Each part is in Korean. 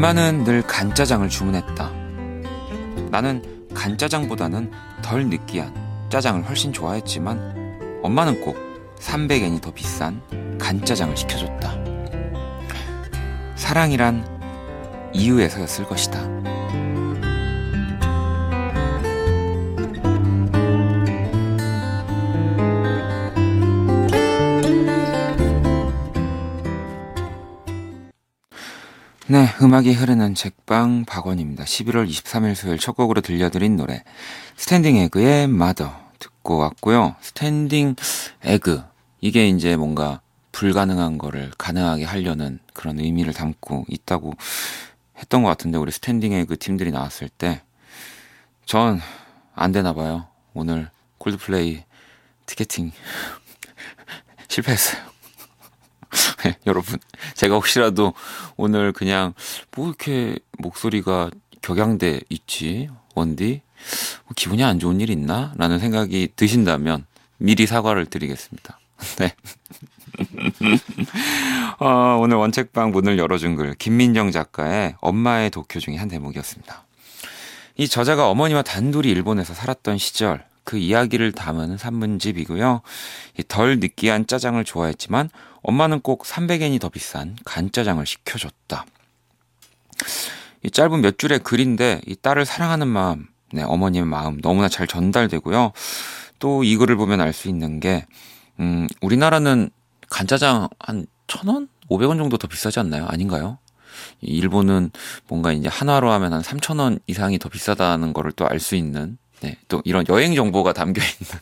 엄마는 늘 간짜장을 주문했다. 나는 간짜장보다는 덜 느끼한 짜장을 훨씬 좋아했지만 엄마는 꼭 300엔이 더 비싼 간짜장을 시켜줬다. 사랑이란 이유에서였을 것이다. 네, 음악이 흐르는 책방 박원입니다. 11월 23일 수요일 첫 곡으로 들려드린 노래 스탠딩 에그의 마더 듣고 왔고요. 스탠딩 에그, 이게 이제 뭔가 불가능한 거를 가능하게 하려는 그런 의미를 담고 있다고 했던 것 같은데, 우리 스탠딩 에그 팀들이 나왔을 때 전 안 되나 봐요. 오늘 콜드플레이 티켓팅 실패했어요. 여러분, 제가 혹시라도 오늘 그냥 뭐 이렇게 목소리가 격양돼 있지, 원디? 뭐 기분이 안 좋은 일 있나? 라는 생각이 드신다면 미리 사과를 드리겠습니다. 네. 오늘 원책방 문을 열어준 글, 김민정 작가의 엄마의 도쿄 중에 한 대목이었습니다. 이 저자가 어머니와 단둘이 일본에서 살았던 시절, 그 이야기를 담은 산문집이고요. 덜 느끼한 짜장을 좋아했지만 엄마는 꼭 300엔이 더 비싼 간짜장을 시켜줬다. 이 짧은 몇 줄의 글인데 이 딸을 사랑하는 마음, 네, 어머님의 마음 너무나 잘 전달되고요. 또 이 글을 보면 알 수 있는 게 우리나라는 간짜장 한 1,000원? 500원 정도 더 비싸지 않나요? 아닌가요? 일본은 뭔가 이제 한화로 하면 한 3,000원 이상이 더 비싸다는 거를 또 알 수 있는, 네, 또 이런 여행 정보가 담겨 있는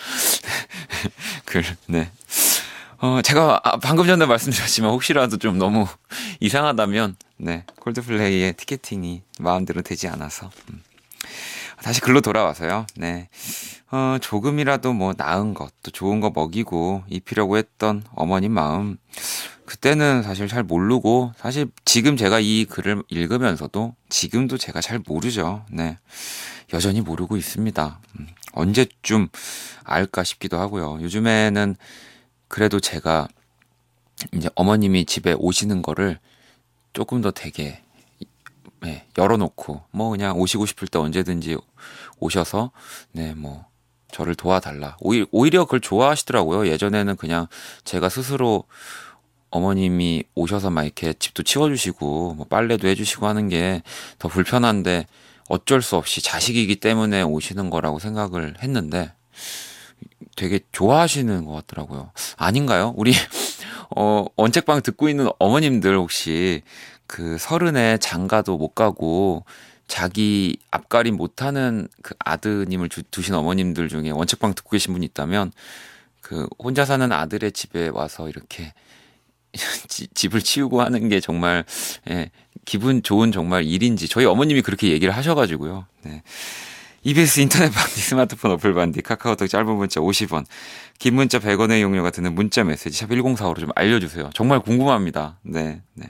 글, 네. 제가 방금 전에 말씀드렸지만 혹시라도 좀 너무 이상하다면, 네, 콜드플레이의 티켓팅이 마음대로 되지 않아서 다시 글로 돌아와서요. 네, 조금이라도 뭐 나은 것, 또 좋은 거 먹이고 입히려고 했던 어머님 마음, 그때는 사실 잘 모르고, 사실 지금 제가 이 글을 읽으면서도 지금도 제가 잘 모르죠. 네, 여전히 모르고 있습니다. 언제쯤 알까 싶기도 하고요. 요즘에는 그래도 제가 이제 어머님이 집에 오시는 거를 조금 더 되게, 네, 열어놓고 뭐 그냥 오시고 싶을 때 언제든지 오셔서, 네, 뭐 저를 도와달라. 오히려 그걸 좋아하시더라고요. 예전에는 그냥 제가 스스로 어머님이 오셔서 막 이렇게 집도 치워주시고 뭐 빨래도 해주시고 하는 게 더 불편한데 어쩔 수 없이 자식이기 때문에 오시는 거라고 생각을 했는데 되게 좋아하시는 것 같더라고요. 아닌가요? 우리 원책방 듣고 있는 어머님들 혹시 그 30에 장가도 못 가고 자기 앞가림 못하는 그 아드님을 두신 어머님들 중에 원책방 듣고 계신 분이 있다면, 그 혼자 사는 아들의 집에 와서 이렇게 집을 치우고 하는 게 정말, 예, 기분 좋은 정말 일인지 저희 어머님이 그렇게 얘기를 하셔가지고요. 네. EBS 인터넷 반디, 스마트폰 어플 반디, 카카오톡 짧은 문자 50원, 긴 문자 100원의 용료가 드는 문자 메시지 샵 1045로 좀 알려주세요. 정말 궁금합니다. 네, 네.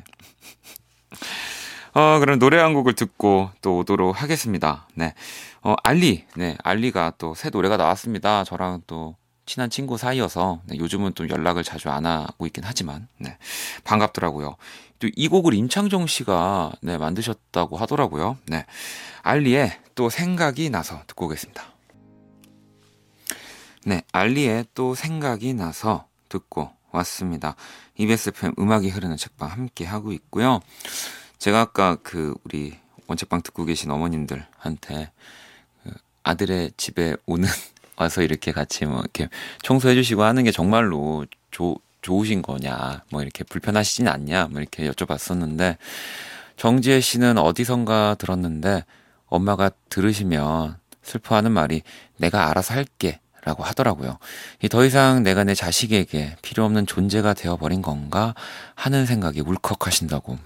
그럼 노래 한 곡을 듣고 또 오도록 하겠습니다. 네. 알리, 네, 알리가 또 새 노래가 나왔습니다. 저랑 또 친한 친구 사이여서, 네, 요즘은 또 연락을 자주 안 하고 있긴 하지만, 네, 반갑더라고요. 또 이 곡을 임창정 씨가, 네, 만드셨다고 하더라고요. 네, 알리의 또 생각이 나서 듣고 오겠습니다. 네, 알리의 또 생각이 나서 듣고 왔습니다. EBS FM 음악이 흐르는 책방 함께 하고 있고요. 제가 아까 그 우리 원책방 듣고 계신 어머님들한테 그 아들의 집에 와서 이렇게 같이 뭐 이렇게 청소해 주시고 하는 게 정말로 좋으신 거냐, 뭐 이렇게 불편하시진 않냐, 뭐 이렇게 여쭤봤었는데, 정지혜 씨는 어디선가 들었는데 엄마가 들으시면 슬퍼하는 말이 내가 알아서 할게 라고 하더라고요. 더 이상 내가 내 자식에게 필요 없는 존재가 되어버린 건가 하는 생각이 울컥하신다고.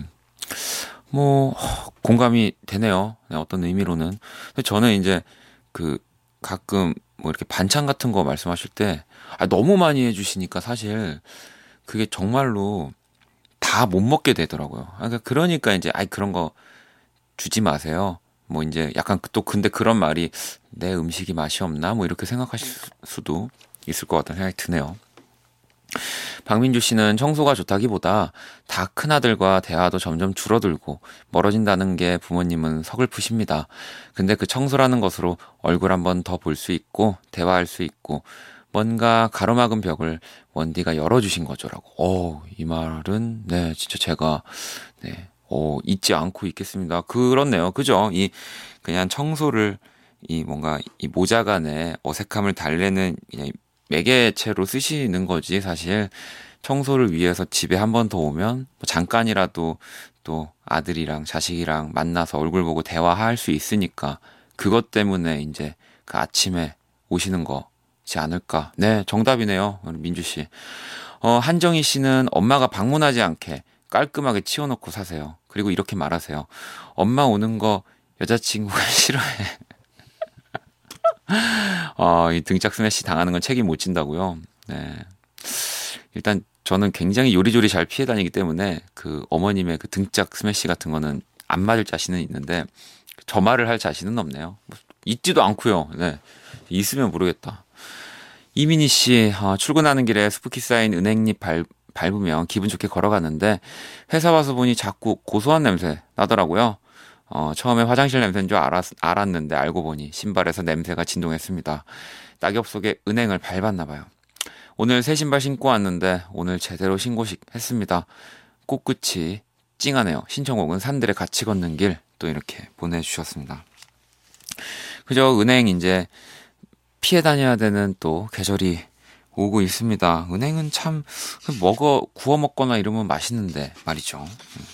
뭐 공감이 되네요. 어떤 의미로는. 근데 저는 이제 그 가끔 뭐 이렇게 반찬 같은 거 말씀하실 때 너무 많이 해주시니까 사실 그게 정말로 다 못 먹게 되더라고요. 그러니까 이제 그런 거 주지 마세요. 뭐 이제 약간 또 근데 그런 말이 내 음식이 맛이 없나 뭐 이렇게 생각하실 수도 있을 것 같다는 생각이 드네요. 박민주 씨는 청소가 좋다기보다 다 큰아들과 대화도 점점 줄어들고 멀어진다는 게 부모님은 서글프십니다. 근데 그 청소라는 것으로 얼굴 한번 더 볼 수 있고 대화할 수 있고 뭔가 가로막은 벽을 원디가 열어주신 거죠라고. 이 말은 네 진짜 제가 네 잊지 않고 있겠습니다. 그렇네요. 그죠? 이 그냥 청소를 이 뭔가 이 모자 간의 어색함을 달래는 그냥 매개체로 쓰시는 거지. 사실 청소를 위해서 집에 한 번 더 오면 뭐 잠깐이라도 또 아들이랑 자식이랑 만나서 얼굴 보고 대화할 수 있으니까 그것 때문에 이제 그 아침에 오시는 거지 않을까. 네, 정답이네요. 민주 씨. 한정희 씨는 엄마가 방문하지 않게 깔끔하게 치워놓고 사세요. 그리고 이렇게 말하세요. 엄마 오는 거 여자친구가 싫어해. 이 등짝 스매시 당하는 건 책임 못 진다고요. 네. 일단 저는 굉장히 요리조리 잘 피해 다니기 때문에 그 어머님의 그 등짝 스매시 같은 거는 안 맞을 자신은 있는데 저 말을 할 자신은 없네요. 있지도 않고요. 네. 있으면 모르겠다. 이민희 씨, 출근하는 길에 스푸키 쌓인 은행잎 밟으면 기분 좋게 걸어가는데 회사 와서 보니 자꾸 고소한 냄새 나더라고요. 처음에 화장실 냄새인 줄 알았는데 알고 보니 신발에서 냄새가 진동했습니다. 낙엽 속에 은행을 밟았나 봐요. 오늘 새 신발 신고 왔는데 오늘 제대로 신고식 했습니다. 꽃끝이 찡하네요. 신청곡은 산들의 같이 걷는 길 또 이렇게 보내주셨습니다. 그죠? 은행 이제 피해 다녀야 되는 또 계절이 오고 있습니다. 은행은 참 구워 먹거나 이러면 맛있는데 말이죠.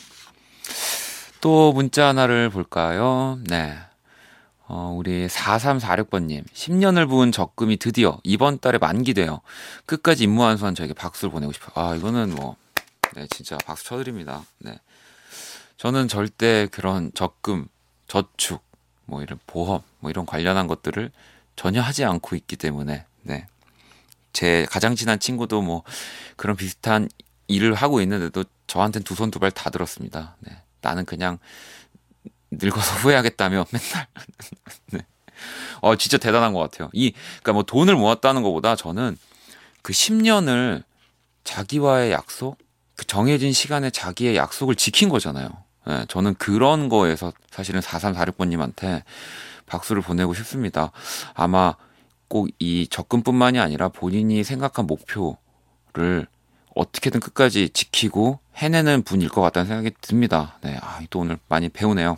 또 문자 하나를 볼까요? 네. 우리 4346번님. 10년을 부은 적금이 드디어 이번 달에 만기돼요. 끝까지 임무완수한 저에게 박수를 보내고 싶어요. 이거는 네, 진짜 박수 쳐드립니다. 네. 저는 절대 그런 적금, 저축, 이런 보험, 이런 관련한 것들을 전혀 하지 않고 있기 때문에, 네. 제 가장 친한 친구도 그런 비슷한 일을 하고 있는데도 저한테는 두 손 두 발 다 들었습니다. 네. 나는 그냥 늙어서 후회하겠다며 맨날. 네. 진짜 대단한 것 같아요. 그러니까 돈을 모았다는 것보다 저는 그 10년을 자기와의 약속, 그 정해진 시간에 자기의 약속을 지킨 거잖아요. 네, 저는 그런 거에서 사실은 4346번님한테 박수를 보내고 싶습니다. 아마 꼭 이 적금뿐만이 아니라 본인이 생각한 목표를 어떻게든 끝까지 지키고 해내는 분일 것 같다는 생각이 듭니다. 네, 또 오늘 많이 배우네요.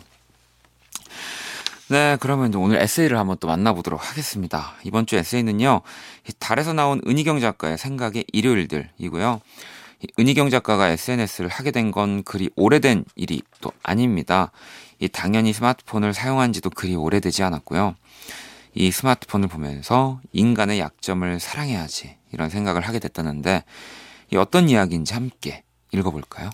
네, 그러면 이제 오늘 에세이를 한번 또 만나보도록 하겠습니다. 이번 주 에세이는요, 달에서 나온 은희경 작가의 생각의 일요일들이고요. 은희경 작가가 SNS를 하게 된 건 그리 오래된 일이 또 아닙니다. 당연히 스마트폰을 사용한 지도 그리 오래되지 않았고요. 이 스마트폰을 보면서 인간의 약점을 사랑해야지 이런 생각을 하게 됐다는데 어떤 이야기인지 함께 읽어볼까요?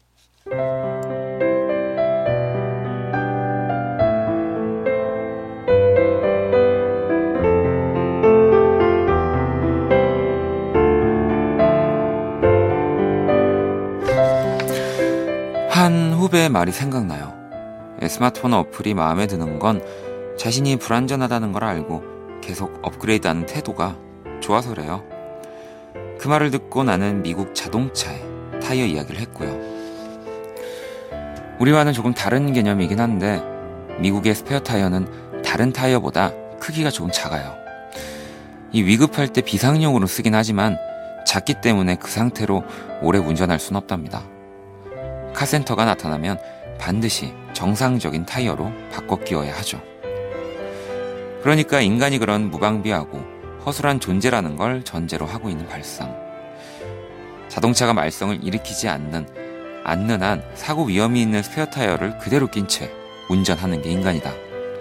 한 후배의 말이 생각나요. 스마트폰 어플이 마음에 드는 건 자신이 불안전하다는 걸 알고 계속 업그레이드하는 태도가 좋아서래요. 그 말을 듣고 나는 미국 자동차의 타이어 이야기를 했고요. 우리와는 조금 다른 개념이긴 한데 미국의 스페어 타이어는 다른 타이어보다 크기가 조금 작아요. 위급할 때 비상용으로 쓰긴 하지만 작기 때문에 그 상태로 오래 운전할 수는 없답니다. 카센터가 나타나면 반드시 정상적인 타이어로 바꿔 끼워야 하죠. 그러니까 인간이 그런 무방비하고 허술한 존재라는 걸 전제로 하고 있는 발상. 자동차가 말썽을 일으키지 않는 한 사고 위험이 있는 스페어 타이어를 그대로 낀 채 운전하는 게 인간이다.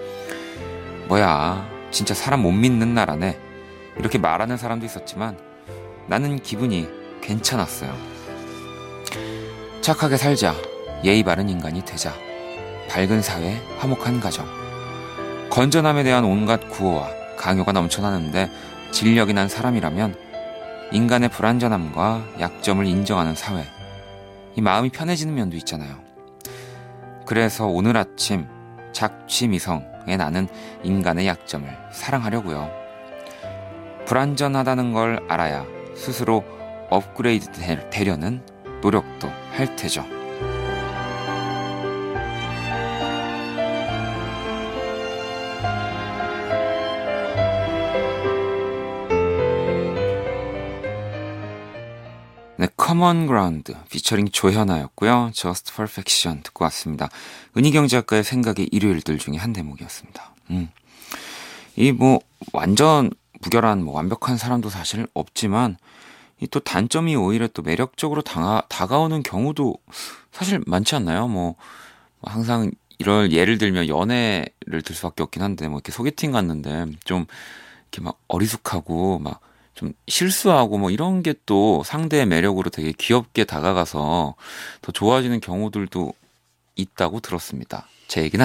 진짜 사람 못 믿는 나라네. 이렇게 말하는 사람도 있었지만 나는 기분이 괜찮았어요. 착하게 살자, 예의 바른 인간이 되자, 밝은 사회, 화목한 가정. 건전함에 대한 온갖 구호와 강요가 넘쳐나는데 진력이 난 사람이라면 인간의 불완전함과 약점을 인정하는 사회, 이 마음이 편해지는 면도 있잖아요. 그래서 오늘 아침 작취미성의 나는 인간의 약점을 사랑하려고요. 불완전하다는 걸 알아야 스스로 업그레이드 되려는 노력도 할 테죠. 네, Common Ground 피처링 조현아였고요. Just Perfection 듣고 왔습니다. 은희경 작가의 생각의 일요일들 중에 한 대목이었습니다. 이 뭐 완전 무결한 완벽한 사람도 사실 없지만 이 또 단점이 오히려 또 매력적으로 다가오는 경우도 사실 많지 않나요? 뭐 항상 이럴 예를 들면 연애를 들 수밖에 없긴 한데 뭐 이렇게 소개팅 갔는데 좀 이렇게 막 어리숙하고 막 좀 실수하고 뭐 이런 게 또 상대의 매력으로 되게 귀엽게 다가가서 더 좋아지는 경우들도 있다고 들었습니다. 제 얘기는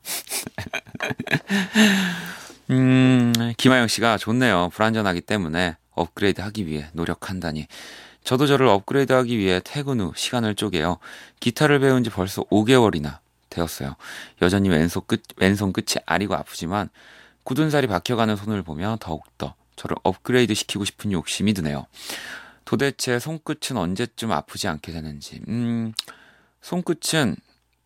아니고요. 김하영 씨가 좋네요. 불완전하기 때문에 업그레이드 하기 위해 노력한다니. 저도 저를 업그레이드 하기 위해 퇴근 후 시간을 쪼개요. 기타를 배운 지 벌써 5개월이나 되었어요. 여전히 왼손 끝이 아리고 아프지만 굳은 살이 박혀가는 손을 보며 더욱더 저를 업그레이드 시키고 싶은 욕심이 드네요. 도대체 손끝은 언제쯤 아프지 않게 되는지. 손끝은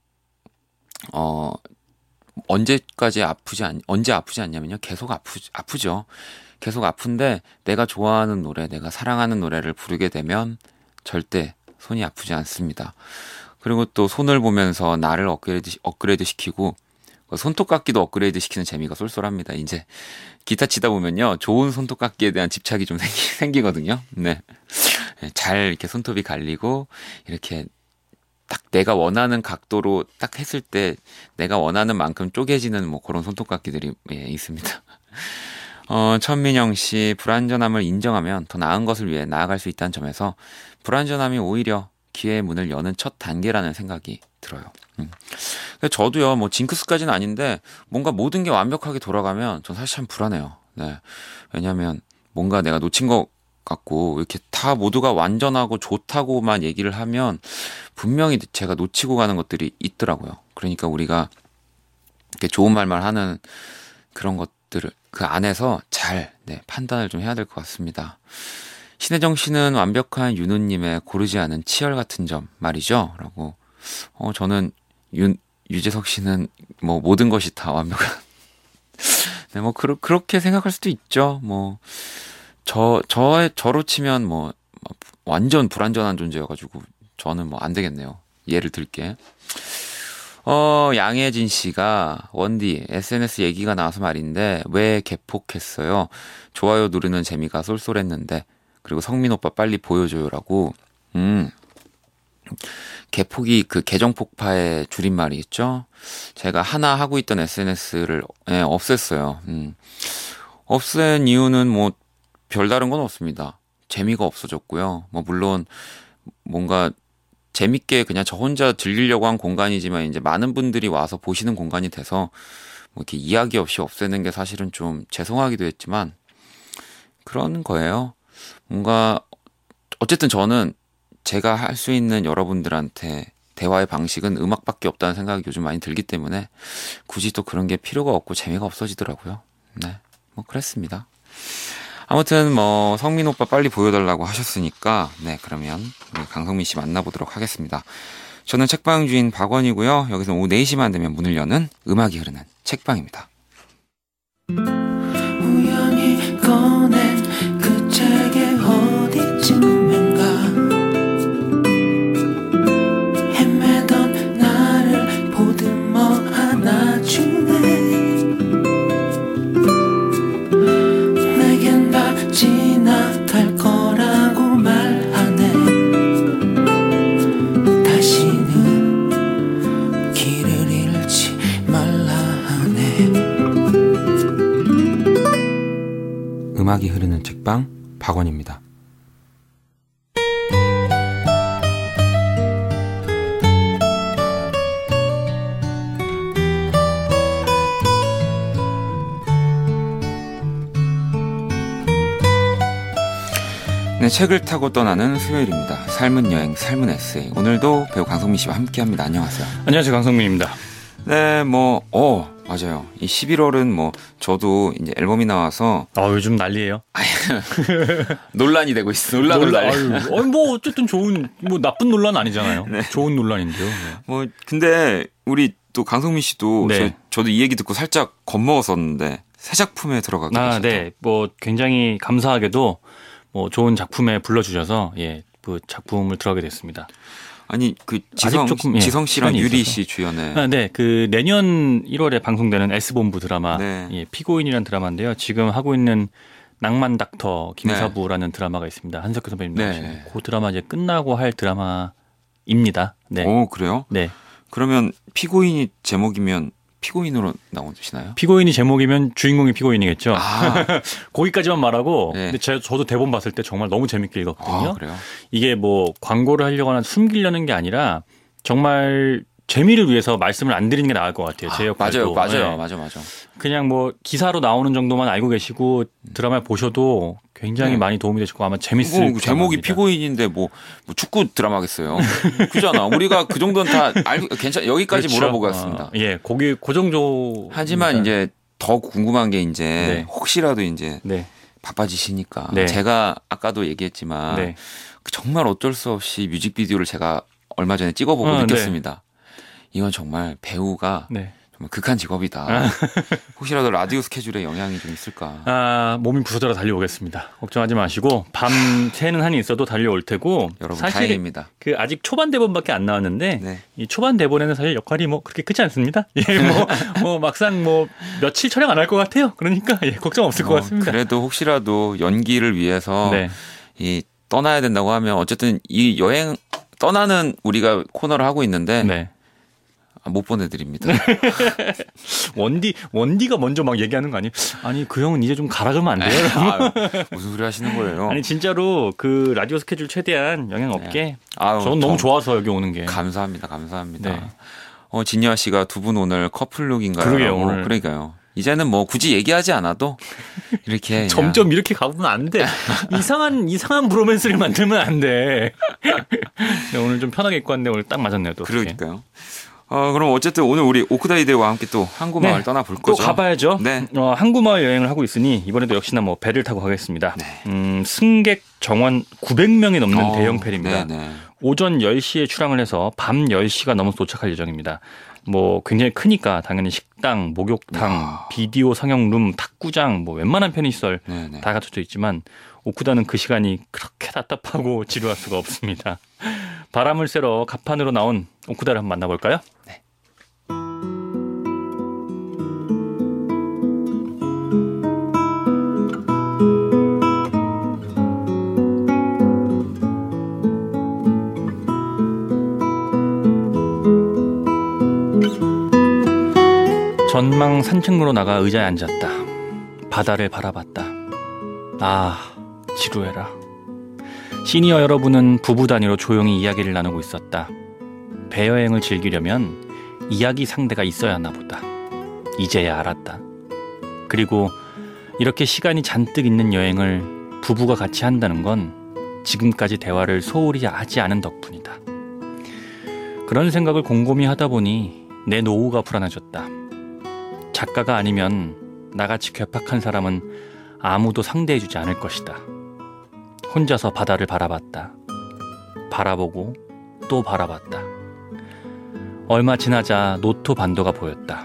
언제 아프지 않냐면요. 계속 아프죠. 계속 아픈데 내가 좋아하는 노래, 내가 사랑하는 노래를 부르게 되면 절대 손이 아프지 않습니다. 그리고 또 손을 보면서 나를 업그레이드 시키고 손톱깎이도 업그레이드 시키는 재미가 쏠쏠합니다. 이제 기타 치다 보면요. 좋은 손톱깎이에 대한 집착이 좀 생기거든요. 네. 잘 이렇게 손톱이 갈리고 이렇게 딱 내가 원하는 각도로 딱 했을 때 내가 원하는 만큼 쪼개지는 뭐 그런 손톱깎이들이 있습니다. 천민영 씨, 불완전함을 인정하면 더 나은 것을 위해 나아갈 수 있다는 점에서 불완전함이 오히려 기회의 문을 여는 첫 단계라는 생각이 들어요. 저도요, 뭐 징크스까지는 아닌데 뭔가 모든 게 완벽하게 돌아가면 전 사실 참 불안해요. 네. 왜냐하면 뭔가 내가 놓친 것 같고 이렇게 다 모두가 완전하고 좋다고만 얘기를 하면 분명히 제가 놓치고 가는 것들이 있더라고요. 그러니까 우리가 이렇게 좋은 말만 하는 그런 것들을 그 안에서 잘 판단을 좀 해야 될 것 같습니다. 신혜정 씨는 완벽한 윤우님의 고르지 않은 치열 같은 점 말이죠. 라고. 저는 유재석 씨는 뭐 모든 것이 다 완벽한. 네, 뭐 그렇게 생각할 수도 있죠. 뭐 저로 치면 뭐 완전 불완전한 존재여가지고 저는 뭐 안 되겠네요. 예를 들게. 양혜진 씨가 원디 SNS 얘기가 나와서 말인데 왜 개폭했어요? 좋아요 누르는 재미가 쏠쏠했는데 그리고 성민 오빠 빨리 보여줘요라고. 개폭이 그 계정 폭파의 줄임말이겠죠? 제가 하나 하고 있던 SNS를 없앴어요. 없앤 이유는 뭐 별다른 건 없습니다. 재미가 없어졌고요. 뭐 물론 뭔가 재밌게 그냥 저 혼자 즐기려고 한 공간이지만 이제 많은 분들이 와서 보시는 공간이 돼서 뭐 이렇게 이야기 없이 없애는 게 사실은 좀 죄송하기도 했지만 그런 거예요. 뭔가 어쨌든 저는 제가 할 수 있는 여러분들한테 대화의 방식은 음악밖에 없다는 생각이 요즘 많이 들기 때문에 굳이 또 그런 게 필요가 없고 재미가 없어지더라고요. 네, 뭐 그랬습니다. 아무튼 뭐 성민 오빠 빨리 보여달라고 하셨으니까 네, 그러면 우리 강성민 씨 만나보도록 하겠습니다. 저는 책방 주인 박원이고요. 여기서 오후 4시만 되면 문을 여는 음악이 흐르는 책방입니다. 우연히 꺼낸 그 책의 어디쯤인가 헤매던 나를 보듬어 안아주네. 내겐 다 지나갈 거라고 말하네. 다시는 길을 잃지 말라 하네. 음악이 흐르는 책방 박원입니다. 네, 책을 타고 떠나는 수요일입니다. 삶은 여행, 삶은 에세이. 오늘도 배우 강성민 씨와 함께합니다. 안녕하세요. 안녕하세요, 강성민입니다. 네, 맞아요. 이 11월은 저도 이제 앨범이 나와서. 요즘 난리예요. 논란이 되고 있어. 논란으로 난리. 어쨌든 좋은, 나쁜 논란 아니잖아요. 네. 좋은 논란인데요. 네. 근데 우리 또 강성민 씨도 네. 저도 이 얘기 듣고 살짝 겁먹었었는데 새 작품에 들어가게 되셨죠. 네. 굉장히 감사하게도 좋은 작품에 불러주셔서 그 작품을 들어가게 됐습니다. 아니 지성 씨랑 유리 씨 주연의 네, 그 내년 1월에 방송되는 S본부 드라마 네. 피고인이라는 드라마인데요. 지금 하고 있는 낭만 닥터 김사부라는 드라마가 있습니다. 한석규 선배님 나오시는 그 드라마 이제 끝나고 할 드라마입니다. 네. 오, 그래요? 네. 그러면 피고인이 제목이면 피고인으로 나오시나요? 피고인이 제목이면 주인공이 피고인이겠죠. 아. 거기까지만 말하고. 네. 근데 저도 대본 봤을 때 정말 너무 재밌게 읽었거든요. 아, 그래요? 이게 광고를 하려거나 숨기려는 게 아니라 정말 재미를 위해서 말씀을 안 드리는 게 나을 것 같아요. 제 역할도. 맞아요. 그냥 기사로 나오는 정도만 알고 계시고 드라마 보셔도 굉장히 많이 도움이 되실 거고 아마 재밌을 거예요. 제목이 피고인인데 축구 드라마겠어요. 그잖아. 우리가 그 정도는 다 여기까지 그렇죠. 몰아보겠습니다. 그 정도. 하지만 이제 더 궁금한 게 이제 혹시라도 이제 바빠지시니까 제가 아까도 얘기했지만 정말 어쩔 수 없이 뮤직비디오를 제가 얼마 전에 찍어보고 느꼈습니다. 이건 정말 배우가 정말 극한 직업이다. 혹시라도 라디오 스케줄에 영향이 좀 있을까? 몸이 부서져라 달려오겠습니다. 걱정하지 마시고 밤새는 한이 있어도 달려올 테고. 여러분 사실 다행입니다. 아직 초반 대본밖에 안 나왔는데 이 초반 대본에는 사실 역할이 그렇게 크지 않습니다. 막상 며칠 촬영 안 할 것 같아요. 그러니까 걱정 없을 것 같습니다. 그래도 혹시라도 연기를 위해서 이 떠나야 된다고 하면 어쨌든 이 여행 떠나는 우리가 코너를 하고 있는데. 못 보내드립니다. 원디가 먼저 막 얘기하는 거 아니에요? 아니 그 형은 이제 좀 가라 그러면 안 돼요? 무슨 소리 하시는 거예요? 아니 진짜로 그 라디오 스케줄 최대한 영향 없게. 저는 너무 좋아서 여기 오는 게. 감사합니다. 진여아 씨가 두 분 오늘 커플룩인가요? 그러게요. 오늘. 그러니까요. 이제는 굳이 얘기하지 않아도 이렇게 점점 이렇게 가보면 안 돼. 이상한 브로맨스를 만들면 안 돼. 오늘 좀 편하게 입고 왔는데 오늘 딱 맞았네요. 또 그러니까요. 그럼 어쨌든 오늘 우리 오크다이데이와 함께 또 항구마을 떠나볼 거죠. 또 가봐야죠. 네. 항구마을 여행을 하고 있으니 이번에도 역시나 배를 타고 가겠습니다. 승객 정원 900명이 넘는 대형 페리입니다. 오전 10시에 출항을 해서 밤 10시가 넘어서 도착할 예정입니다. 굉장히 크니까 당연히 식당, 목욕탕, 비디오 상영룸, 탁구장, 웬만한 편의시설 다 갖춰져 있지만 오쿠다는 그 시간이 그렇게 답답하고 지루할 수가 없습니다. 바람을 쐬러 갑판으로 나온 오쿠다를 한번 만나볼까요? 네. 전망 산책로로 나가 의자에 앉았다. 바다를 바라봤다. 지루해라. 시니어 여러분은 부부 단위로 조용히 이야기를 나누고 있었다. 배여행을 즐기려면 이야기 상대가 있어야 하나 보다. 이제야 알았다. 그리고 이렇게 시간이 잔뜩 있는 여행을 부부가 같이 한다는 건 지금까지 대화를 소홀히 하지 않은 덕분이다. 그런 생각을 곰곰이 하다 보니 내 노후가 불안해졌다. 작가가 아니면 나같이 괴팍한 사람은 아무도 상대해주지 않을 것이다. 혼자서 바다를 바라봤다. 바라보고 또 바라봤다. 얼마 지나자 노토 반도가 보였다.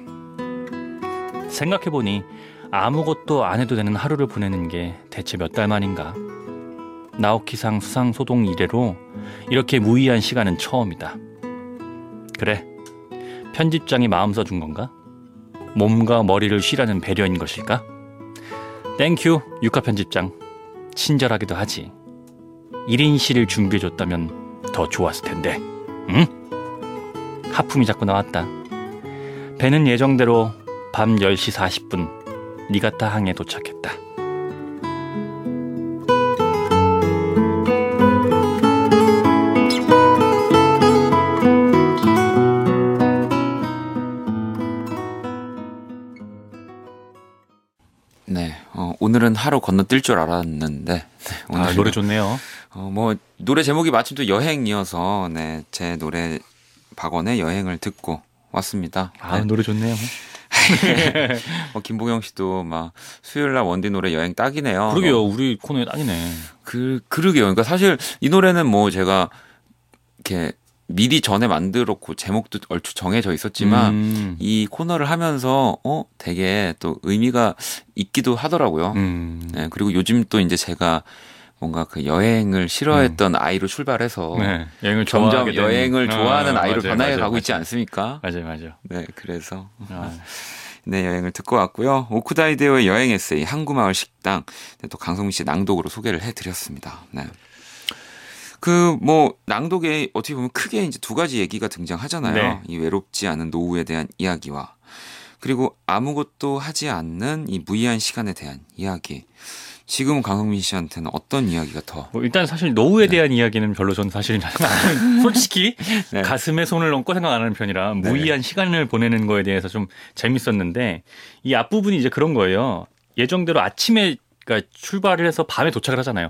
생각해보니 아무것도 안 해도 되는 하루를 보내는 게 대체 몇 달 만인가. 나오키상 수상소동 이래로 이렇게 무의한 시간은 처음이다. 그래, 편집장이 마음 써준 건가? 몸과 머리를 쉬라는 배려인 것일까? 땡큐 유카 편집장. 친절하기도 하지. 1인실을 준비해줬다면 더 좋았을 텐데. 응? 하품이 자꾸 나왔다. 배는 예정대로 밤 10시 40분 니가타 항에 도착했다. 네, 오늘은 하루 건너뛸 줄 알았는데 오늘 노래 좋네요. 노래 제목이 마침 또 여행이어서 제 노래 박원의 여행을 듣고 왔습니다. 아, 네. 노래 좋네요. 김보경 씨도 막 수요일 날 원디 노래 여행 딱이네요. 그러게요. 우리 코너에 딱이네. 그러게요. 그러니까 사실 이 노래는 뭐 제가 이렇게 미리 전에 만들었고 제목도 얼추 정해져 있었지만 이 코너를 하면서 되게 또 의미가 있기도 하더라고요. 네, 그리고 요즘 또 이제 제가 뭔가 그 여행을 싫어했던 아이로 출발해서 네, 여행을 점점 여행을 좋아하는 아이로 변해 가고 있지 맞아요. 않습니까? 맞아요. 네, 그래서 네, 여행을 듣고 왔고요. 오쿠다 히데오의 여행 에세이 항구마을 식당, 또 강성민 씨 낭독으로 소개를 해드렸습니다. 네. 뭐 낭독에 어떻게 보면 크게 이제 두 가지 얘기가 등장하잖아요. 네. 이 외롭지 않은 노후에 대한 이야기와 그리고 아무것도 하지 않는 이 무의한 시간에 대한 이야기. 지금 강성민 씨한테는 어떤 이야기가 더? 뭐 일단 사실 노후에 대한 이야기는 별로 저는 사실 솔직히 네. 가슴에 손을 얹고 생각 안 하는 편이라 무의한 시간을 보내는 거에 대해서 좀 재밌었는데 이 앞부분이 이제 그런 거예요. 예정대로 아침에 그러니까 출발을 해서 밤에 도착을 하잖아요.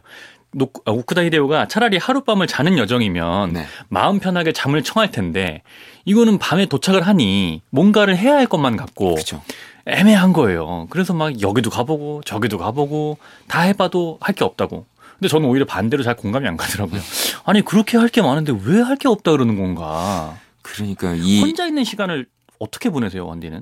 오쿠다 히데오가 차라리 하룻밤을 자는 여정이면 네. 마음 편하게 잠을 청할 텐데 이거는 밤에 도착을 하니 뭔가를 해야 할 것만 같고 그렇죠. 애매한 거예요. 그래서 막 여기도 가보고 저기도 가보고 다 해봐도 할 게 없다고. 근데 저는 오히려 반대로 잘 공감이 안 가더라고요. 아니 그렇게 할 게 많은데 왜 할 게 없다 그러는 건가. 그러니까 혼자 있는 시간을 어떻게 보내세요, 원디는?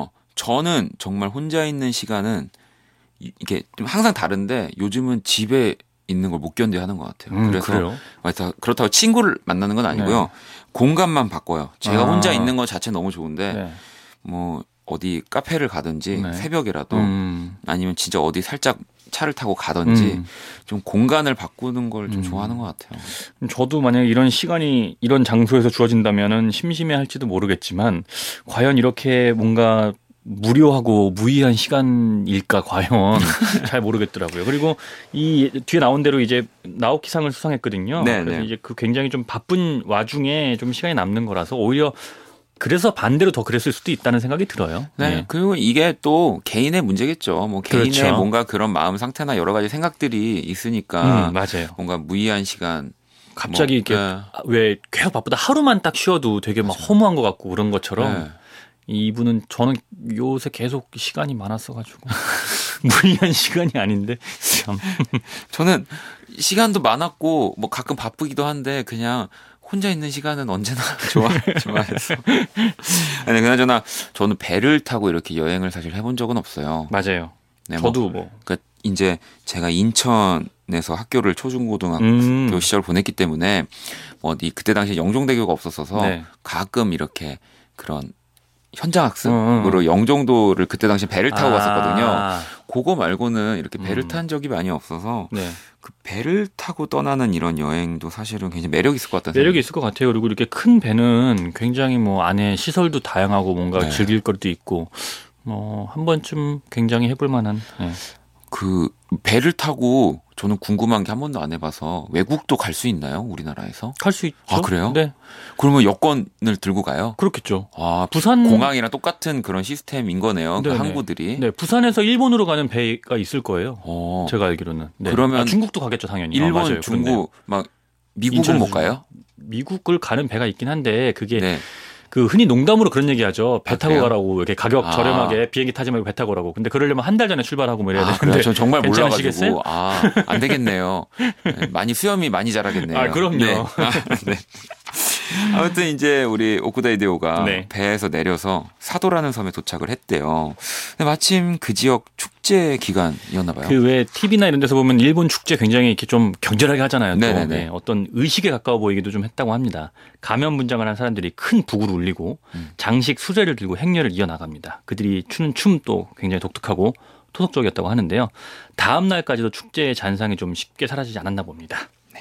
저는 정말 혼자 있는 시간은 이게 좀 항상 다른데 요즘은 집에 있는 걸 못 견뎌 하는 것 같아요. 그래서 그래요? 그렇다고 친구를 만나는 건 아니고요. 네. 공간만 바꿔요. 제가 아. 혼자 있는 것 자체 너무 좋은데 네. 뭐 어디 카페를 가든지 네. 새벽이라도 아니면 진짜 어디 살짝 차를 타고 가든지 좀 공간을 바꾸는 걸 좀 좋아하는 것 같아요. 저도 만약에 이런 시간이 이런 장소에서 주어진다면은 심심해할지도 모르겠지만 과연 이렇게 뭔가 무료하고 무의한 시간일까 과연 잘 모르겠더라고요. 그리고 이 뒤에 나온 대로 이제 나오키상을 수상했거든요. 네, 그래서 네. 이제 그 굉장히 좀 바쁜 와중에 좀 시간이 남는 거라서 오히려 그래서 반대로 더 그랬을 수도 있다는 생각이 들어요. 네. 네. 그리고 이게 또 개인의 문제겠죠. 뭐 개인의 그렇죠. 뭔가 그런 마음 상태나 여러 가지 생각들이 있으니까 맞아요. 뭔가 무의한 시간 갑자기 이렇게 네. 왜 계속 바쁘다 하루만 딱 쉬어도 되게 막 허무한 것 같고 그런 것처럼 네. 이분은 저는 요새 계속 시간이 많았어가지고 무의한 시간이 아닌데 참. 저는 시간도 많았고 뭐 가끔 바쁘기도 한데 그냥 혼자 있는 시간은 언제나 좋아해서. 아니 그나저나 저는 배를 타고 이렇게 여행을 사실 해본 적은 없어요. 맞아요. 네, 저도 뭐. 그러니까 이제 제가 인천에서 학교를 초중고등학교 시절 보냈기 때문에 어디 그때 당시에 영종대교가 없었어서 네. 가끔 이렇게 그런 현장 학습으로 영종도를 그때 당시에 배를 타고 갔었거든요. 그거 말고는 이렇게 배를 탄 적이 많이 없어서 네. 그 배를 타고 떠나는 이런 여행도 사실은 굉장히 매력 있을 것 같다는 매력이 있을 것 같아요. 그리고 이렇게 큰 배는 굉장히 뭐 안에 시설도 다양하고 뭔가 네. 즐길 것도 있고 뭐 한 번쯤 굉장히 해볼 만한. 네. 그 배를 타고 저는 궁금한 게 한 번도 안 해봐서 외국도 갈 수 있나요? 우리나라에서? 갈 수 있죠. 아, 그래요? 네. 그러면 여권을 들고 가요? 그렇겠죠. 아, 부산 공항이랑 똑같은 그런 시스템인 거네요. 그 네네. 항구들이. 네, 부산에서 일본으로 가는 배가 있을 거예요. 어. 제가 알기로는. 네. 그러면 중국도 가겠죠, 당연히. 일본, 맞아요. 그렇네요. 중국, 막 미국은 인천에서 못 가요? 미국을 가는 배가 있긴 한데 그게 네. 그 흔히 농담으로 그런 얘기하죠. 배 타고 그래요? 가라고 이렇게 가격 저렴하게 비행기 타지 말고 배 타고 가라고. 근데 그러려면 한 달 전에 출발하고 뭐 이래야 되는데. 그래요? 저 정말 괜찮으시겠어요? 몰라가지고 안 되겠네요. 네, 많이 수염이 많이 자라겠네요. 아, 그럼요. 네. 네. 아무튼 이제 우리 오쿠다 히데오가 네. 배에서 내려서 사도라는 섬에 도착을 했대요. 근데 마침 그 지역 축제 기간이었나 봐요. 그 왜 TV나 이런 데서 보면 일본 축제 굉장히 이렇게 좀 격렬하게 하잖아요. 또. 네네네. 네, 어떤 의식에 가까워 보이기도 좀 했다고 합니다. 가면 분장을 한 사람들이 큰 북을 울리고 장식 수레를 들고 행렬을 이어나갑니다. 그들이 추는 춤도 굉장히 독특하고 토속적이었다고 하는데요. 다음 날까지도 축제의 잔상이 좀 쉽게 사라지지 않았나 봅니다. 네.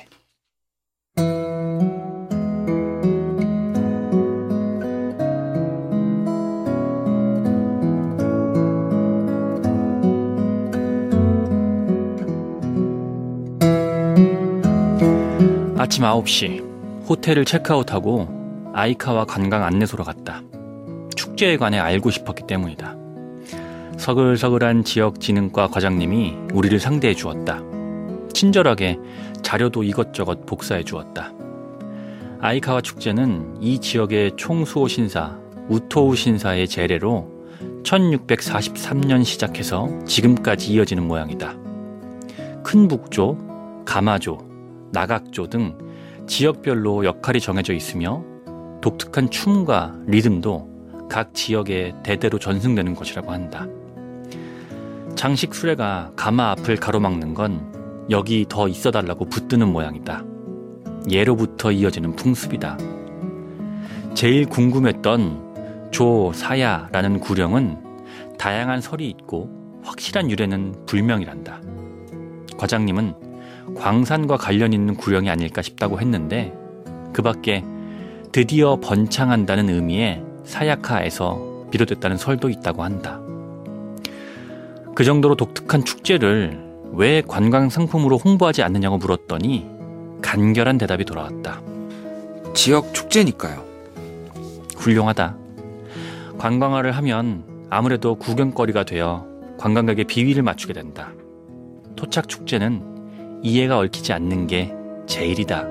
아침 9시 호텔을 체크아웃하고 아이카와 관광 안내소로 갔다. 축제에 관해 알고 싶었기 때문이다. 서글서글한 지역진흥과 과장님이 우리를 상대해 주었다. 친절하게 자료도 이것저것 복사해 주었다. 아이카와 축제는 이 지역의 총수호 신사 우토우 신사의 제례로 1643년 시작해서 지금까지 이어지는 모양이다. 큰 북조, 가마조, 나각조 등 지역별로 역할이 정해져 있으며 독특한 춤과 리듬도 각 지역에 대대로 전승되는 것이라고 한다. 장식 수레가 가마 앞을 가로막는 건 여기 더 있어달라고 붙드는 모양이다. 예로부터 이어지는 풍습이다. 제일 궁금했던 조, 사야라는 구령은 다양한 설이 있고 확실한 유래는 불명이란다. 과장님은 광산과 관련 있는 구령이 아닐까 싶다고 했는데 그 밖에 드디어 번창한다는 의미의 사야카에서 비롯됐다는 설도 있다고 한다. 그 정도로 독특한 축제를 왜 관광 상품으로 홍보하지 않느냐고 물었더니 간결한 대답이 돌아왔다. 지역 축제니까요. 훌륭하다. 관광화를 하면 아무래도 구경거리가 되어 관광객의 비위를 맞추게 된다. 토착 축제는 이해가 얽히지 않는 게 제일이다.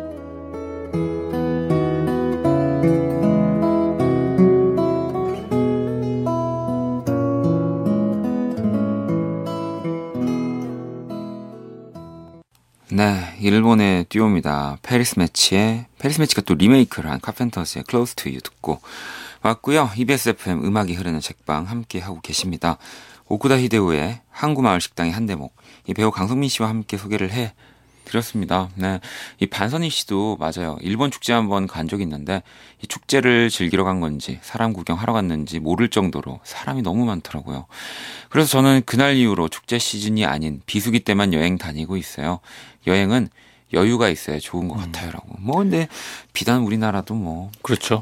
네, 일본의 듀오입니다. 페리스 매치가 또 리메이크를 한 카펜터스의 Close to You 듣고 왔고요. EBS FM 음악이 흐르는 책방 함께 하고 계십니다. 오쿠다 히데우의 항구마을 식당의 한 대목, 이 배우 강성민 씨와 함께 소개를 해 드렸습니다. 네, 이 반선희 씨도 맞아요. 일본 축제 한번 간 적이 있는데 이 축제를 즐기러 간 건지 사람 구경하러 갔는지 모를 정도로 사람이 너무 많더라고요. 그래서 저는 그날 이후로 축제 시즌이 아닌 비수기 때만 여행 다니고 있어요. 여행은 여유가 있어야 좋은 것 같아요라고. 뭐 근데 비단 우리나라도 뭐 그렇죠.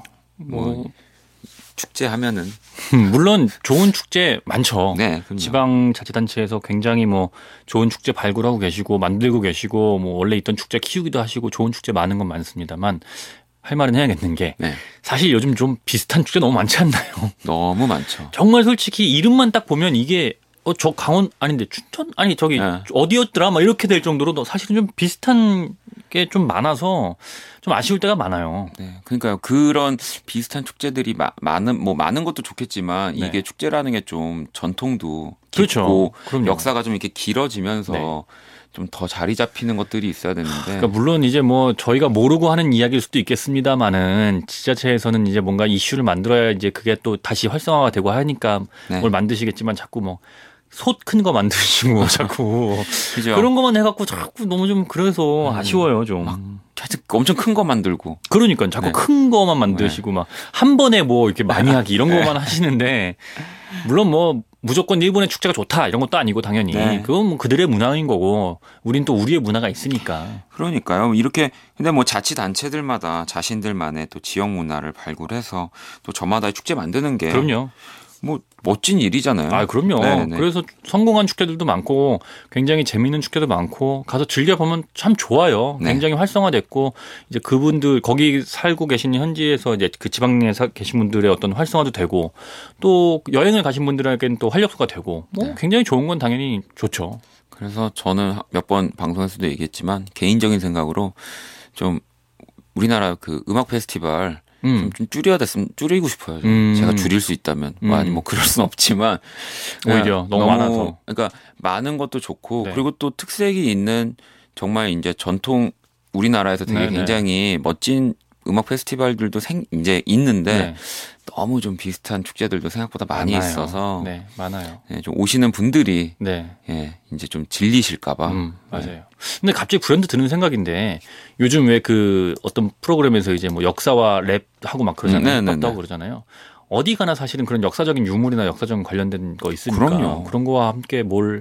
축제 하면은 물론 좋은 축제 많죠. 네, 그럼요. 지방자치단체에서 굉장히 뭐 좋은 축제 발굴하고 계시고 만들고 계시고 뭐 원래 있던 축제 키우기도 하시고 좋은 축제 많은 건 많습니다만 할 말은 해야겠는 게 네. 사실 요즘 좀 비슷한 축제 너무 많지 않나요? 너무 많죠. 정말 솔직히 이름만 딱 보면 이게 저 강원 아닌데 춘천 아니 저기 네. 어디였더라 막 이렇게 될 정도로 사실은 좀 비슷한 게 좀 많아서 좀 아쉬울 때가 많아요. 네, 그러니까요. 그런 비슷한 축제들이 많은 것도 좋겠지만 네. 이게 축제라는 게 좀 전통도 깊고 그렇죠. 그럼요. 역사가 좀 이렇게 길어지면서 네. 좀 더 자리 잡히는 것들이 있어야 되는데. 그러니까 물론 이제 뭐 저희가 모르고 하는 이야기일 수도 있겠습니다만은 지자체에서는 이제 뭔가 이슈를 만들어야 이제 그게 또 다시 활성화가 되고 하니까 네. 뭘 만드시겠지만 자꾸 뭐 솥 큰 거 만드시고 자꾸 그죠? 그런 거만 해갖고 자꾸 너무 좀 그래서 아쉬워요 좀. 하여튼 엄청 큰 거 만들고. 그러니까 자꾸 네. 큰 거만 만드시고 막 한 번에 뭐 이렇게 많이 하기 이런 것만 하시는데 물론 뭐 무조건 일본의 축제가 좋다 이런 것도 아니고 당연히 네. 그건 뭐 그들의 문화인 거고 우린 또 우리의 문화가 있으니까. 그러니까요. 이렇게 근데 뭐 자치단체들마다 자신들만의 또 지역 문화를 발굴해서 또 저마다의 축제 만드는 게 그럼요. 뭐 멋진 일이잖아요. 아, 그럼요. 네네. 그래서 성공한 축제들도 많고 굉장히 재미있는 축제도 많고 가서 즐겨보면 참 좋아요. 네. 굉장히 활성화됐고 이제 그분들 거기 살고 계신 현지에서 이제 그 지방에 계신 분들의 어떤 활성화도 되고 또 여행을 가신 분들에게는 또 활력소가 되고 뭐 네. 굉장히 좋은 건 당연히 좋죠. 그래서 저는 몇 번 방송에서도 얘기했지만 개인적인 생각으로 좀 우리나라 그 음악 페스티벌 좀 줄이고 싶어요. 제가 줄일 수 있다면. 아니, 뭐, 그럴 순 없지만. 오히려 너무 많아서. 그러니까, 많은 것도 좋고, 네. 그리고 또 특색이 있는 정말 이제 전통, 우리나라에서 되게 네네. 굉장히 멋진 음악 페스티벌들도 이제 있는데, 네. 너무 좀 비슷한 축제들도 생각보다 많이 많아요. 있어서. 네, 많아요. 예, 좀 오시는 분들이. 네. 예, 이제 좀 질리실까봐. 맞아요. 근데 갑자기 불현듯 드는 생각인데 요즘 왜 그 어떤 프로그램에서 이제 뭐 역사와 랩하고 막 그러잖아요. 네네네. 떴다고 그러잖아요. 어디 가나 사실은 그런 역사적인 유물이나 역사적인 관련된 거 있으니까 그럼요. 그런 거와 함께 뭘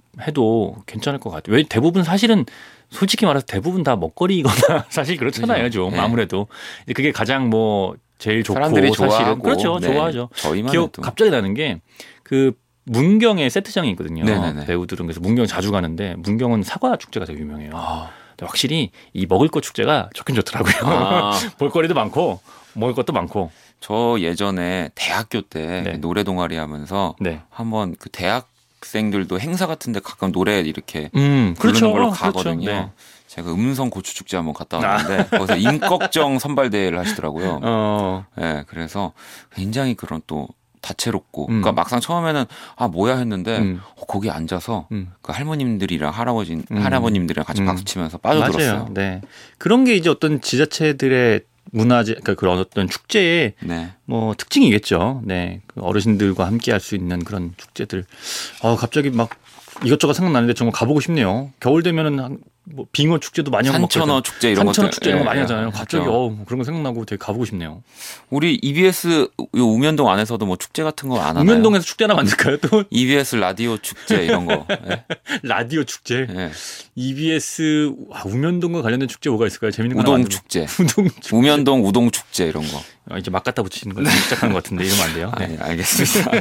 해도 괜찮을 것 같아요. 왜 대부분 사실은 솔직히 말해서 대부분 다 먹거리거나 사실 그렇잖아요. 그죠. 좀 네. 아무래도 그게 가장 뭐 제일 좋고 사람들이 사실은 좋아하고. 그렇죠. 네. 좋아하죠. 저희만 기억 해도. 갑자기 나는 게 그 문경에 세트장이 있거든요. 네네네. 배우들은 그래서 문경 자주 가는데 문경은 사과 축제가 되게 유명해요. 아. 근데 확실히 이 먹을 것 축제가 좋긴 좋더라고요. 아. 볼거리도 많고 먹을 것도 많고. 저 예전에 대학교 때 네. 노래 동아리 하면서 네. 한번 그 대학생들도 행사 같은데 가끔 노래 이렇게 그렇죠. 부르는 걸로 그렇죠. 가거든요. 네. 제가 음성 고추 축제 한번 갔다 왔는데 거기서 임꺽정 선발대회를 하시더라고요. 네, 그래서 굉장히 그런 또 다채롭고, 그러니까 막상 처음에는 뭐야 했는데 거기 앉아서 그 할머님들이랑 할아버님들이랑 같이 박수 치면서 빠져들었어요. 맞아요. 네, 그런 게 이제 어떤 지자체들의 문화재, 그러니까 그런 어떤 축제의 네. 뭐 특징이겠죠. 네, 그 어르신들과 함께 할 수 있는 그런 축제들. 갑자기 막 이것저것 생각나는데 정말 가보고 싶네요. 겨울 되면은 뭐 빙어 축제도 많이 하고 산천어 축제 이런 산천어 축제 이런 거 많이 하잖아요. 갑자기 그렇죠. 그런 거 생각나고 되게 가보고 싶네요. 우리 EBS 우면동 안에서도 뭐 축제 같은 거 안 하나요? 우면동에서 축제 하나 만들까요? 또 EBS 라디오 축제 이런 거. 네? 라디오 축제. 네. EBS 우면동과 관련된 축제 뭐가 있을까요? 재밌는 거 우동 축제. 우동 축제. 우면동 우동 축제 이런 거. 이제 막 갖다 붙이는 거 시작한 것 같은데 이러면 안 돼요. 네. 알겠습니다.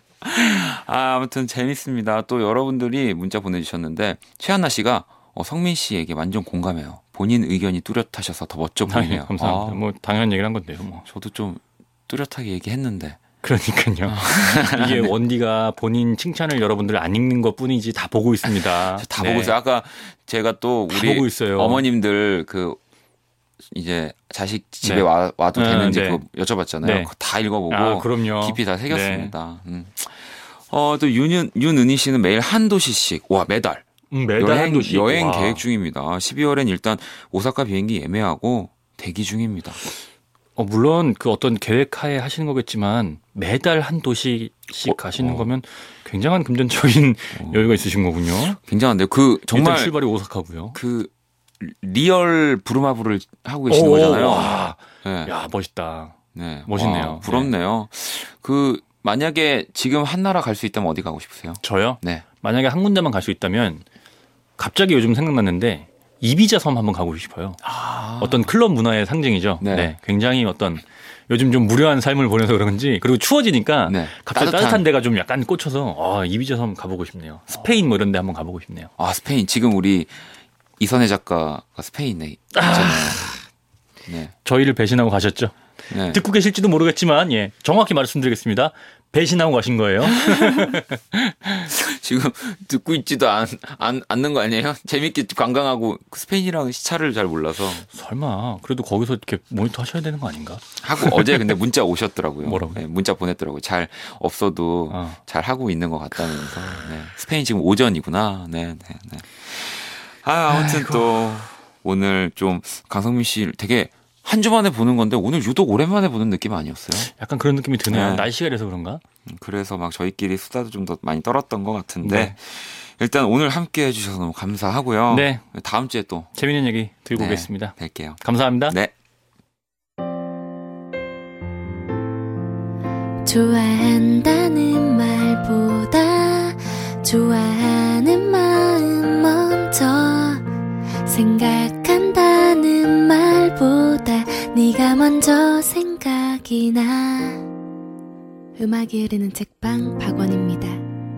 아무튼 재밌습니다. 또 여러분들이 문자 보내주셨는데 최한나 씨가 성민 씨에게 완전 공감해요. 본인 의견이 뚜렷하셔서 더 멋져 보이네요. 감사합니다. 뭐 당연한 얘기를 한 건데요. 뭐. 저도 좀 뚜렷하게 얘기했는데. 그러니까요. 이게 원디가 본인 칭찬을 여러분들 안 읽는 것 뿐이지 다 보고 있습니다. 다 보고 있어요. 아까 제가 또 우리 보고 있어요. 어머님들 이제 자식 집에 와도 되는지 그거 여쭤봤잖아요. 네. 그거 다 읽어보고 그럼요. 깊이 다 새겼습니다. 또 윤은희 씨는 매일 한 도시씩 매달 한 도시 여행 계획 중입니다. 12월엔 일단 오사카 비행기 예매하고 대기 중입니다. 물론 그 어떤 계획하에 하시는 거겠지만 매달 한 도시씩 가시는 거면 굉장한 금전적인 여유가 있으신 거군요. 굉장한데요. 정말 일단 출발이 오사카고요. 리얼 부루마블을 하고 계시는 거잖아요. 와. 네. 야, 멋있다. 네. 멋있네요. 부럽네요. 만약에 지금 한 나라 갈 수 있다면 어디 가고 싶으세요? 저요? 네. 만약에 한 군데만 갈 수 있다면 갑자기 요즘 생각났는데 이비자 섬 한번 가고 싶어요. 어떤 클럽 문화의 상징이죠. 네. 굉장히 어떤 요즘 좀 무료한 삶을 보내서 그런지 그리고 추워지니까 갑자기 따뜻한 데가 좀 약간 꽂혀서 이비자 섬 가보고 싶네요. 스페인 뭐 이런 데 한번 가보고 싶네요. 스페인. 지금 우리 이선혜 작가가 스페인에 있잖아요. 네. 저희를 배신하고 가셨죠. 네. 듣고 계실지도 모르겠지만 정확히 말씀드리겠습니다. 배신하고 가신 거예요. 지금 듣고 있지도 않는 거 아니에요? 재밌게 관광하고 스페인이랑 시차를 잘 몰라서. 설마 그래도 거기서 이렇게 모니터 하셔야 되는 거 아닌가? 하고 어제 근데 문자 오셨더라고요. 뭐라고요? 네, 문자 보냈더라고요. 잘 없어도 잘 하고 있는 것 같다면서. 네. 스페인 지금 오전이구나. 네. 아무튼 또 오늘 좀 강성민 씨 되게 한 주 만에 보는 건데 오늘 유독 오랜만에 보는 느낌 아니었어요? 약간 그런 느낌이 드네요. 네. 날씨가 이래서 그런가? 그래서 막 저희끼리 수다도 좀 더 많이 떨었던 것 같은데 네. 일단 오늘 함께 해주셔서 너무 감사하고요. 네. 다음 주에 또 재밌는 얘기 들고 오겠습니다. 뵐게요. 감사합니다. 네. 좋아한다는 말보다 좋아하는 마음 먼저 생각한다는 말보다 네가 먼저 생각이 나. 음악이 흐르는 책방 박원입니다.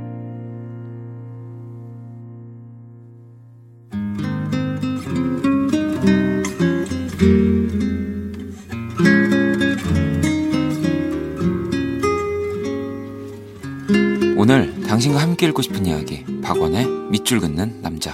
오늘 당신과 함께 읽고 싶은 이야기 박원의 밑줄 긋는 남자.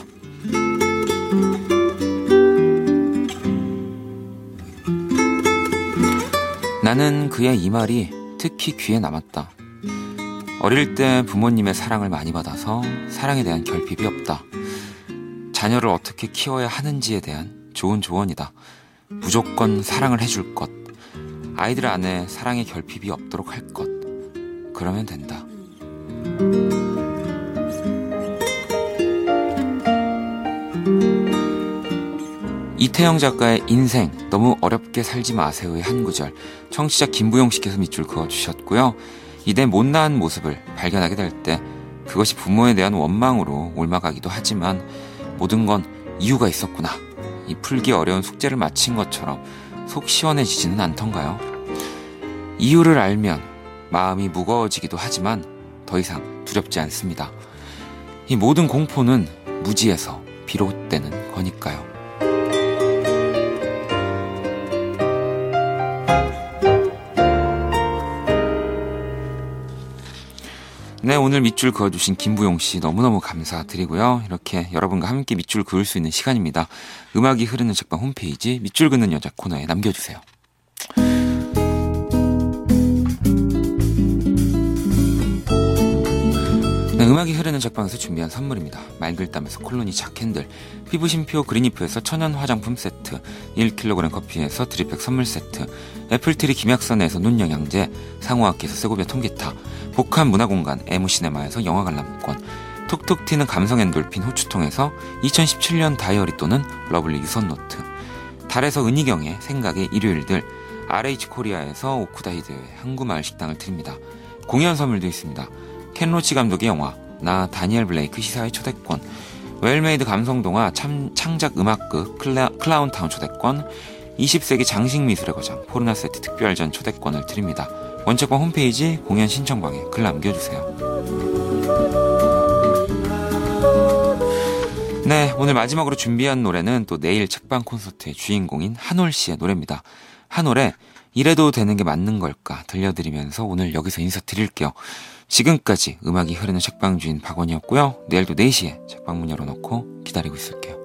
나는 그의 이 말이 특히 귀에 남았다. 어릴 때 부모님의 사랑을 많이 받아서 사랑에 대한 결핍이 없다. 자녀를 어떻게 키워야 하는지에 대한 좋은 조언이다. 무조건 사랑을 해줄 것. 아이들 안에 사랑의 결핍이 없도록 할 것. 그러면 된다. 이태영 작가의 인생 너무 어렵게 살지 마세요의 한 구절 청취자 김부영 씨께서 밑줄 그어주셨고요. 이내 못나은 모습을 발견하게 될 때 그것이 부모에 대한 원망으로 옮아가기도 하지만 모든 건 이유가 있었구나. 이 풀기 어려운 숙제를 마친 것처럼 속 시원해지지는 않던가요? 이유를 알면 마음이 무거워지기도 하지만 더 이상 두렵지 않습니다. 이 모든 공포는 무지에서 비롯되는 거니까요. 네, 네, 오늘 밑줄 그어주신 김부용 씨 너무너무 감사드리고요. 이렇게 여러분과 함께 밑줄 그을 수 있는 시간입니다. 음악이 흐르는 책방 홈페이지 밑줄 긋는 여자 코너에 남겨주세요. 네, 음악이 흐르는 책방에서 준비한 선물입니다. 말글담에서 콜로니 자캔들, 피부심표 그린이프에서 천연 화장품 세트, 1kg 커피에서 드립백 선물 세트, 애플트리 김약선에서 눈영양제, 상호학기에서 세고비아 통기타, 복합 문화공간 에무시네마에서 영화 관람권, 톡톡 튀는 감성엔돌핀 호추통에서 2017년 다이어리 또는 러블리 유선노트, 달에서 은희경의 생각의 일요일들, RH코리아에서 오쿠다히드의 항구마을 식당을 드립니다. 공연 선물도 있습니다. 켄 로치 감독의 영화 나 다니엘 블레이크 시사회 초대권, 웰메이드 감성동화 창작 음악극 클라운타운 초대권, 20세기 장식미술의 거장 포르나 세트 특별전 초대권을 드립니다. 원책방 홈페이지 공연 신청방에 글 남겨주세요. 네, 오늘 마지막으로 준비한 노래는 또 내일 책방 콘서트의 주인공인 한올 씨의 노래입니다. 한올의 이래도 되는 게 맞는 걸까 들려드리면서 오늘 여기서 인사드릴게요. 지금까지 음악이 흐르는 책방 주인 박원이었고요. 내일도 4시에 책방 문 열어놓고 기다리고 있을게요.